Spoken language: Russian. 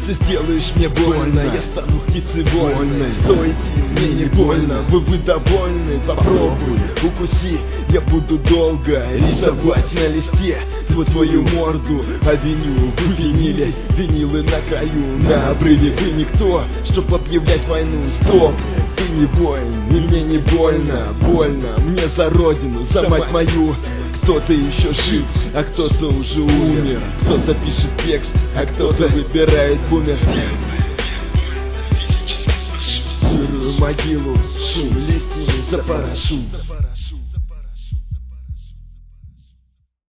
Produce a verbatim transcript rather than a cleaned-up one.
Если сделаешь мне больно, я стану птицей вольной. Стоит мне не больно, вы вы довольны? Попробуй, укуси, я буду долго рисовать на листе твою, твою морду. Авеню вы винили, винилы на краю, на обрыве вы никто, чтоб объявлять войну. Стоп, ты не воин, и мне не больно, больно мне за родину, за мать мою. Кто-то еще жив, а кто-то уже умер. Кто-то пишет текст, а кто-то выбирает бумер. Сырую могилу, шум листьями запорошу.